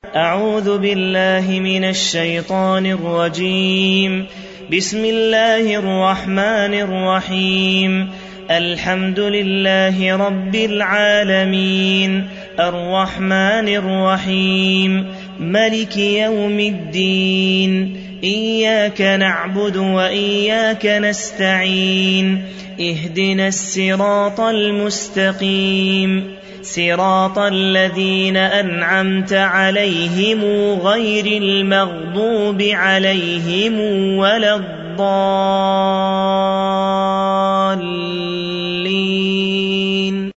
أعوذ بالله من الشيطان الرجيم. بسم الله الرحمن الرحيم. الحمد لله رب العالمين الرحمن الرحيم ملك يوم الدين. إياك نعبد وإياك نستعين. اهدنا الصراط المستقيم صراط الذين أنعمت عليهم غير المغضوب عليهم ولا الضالين.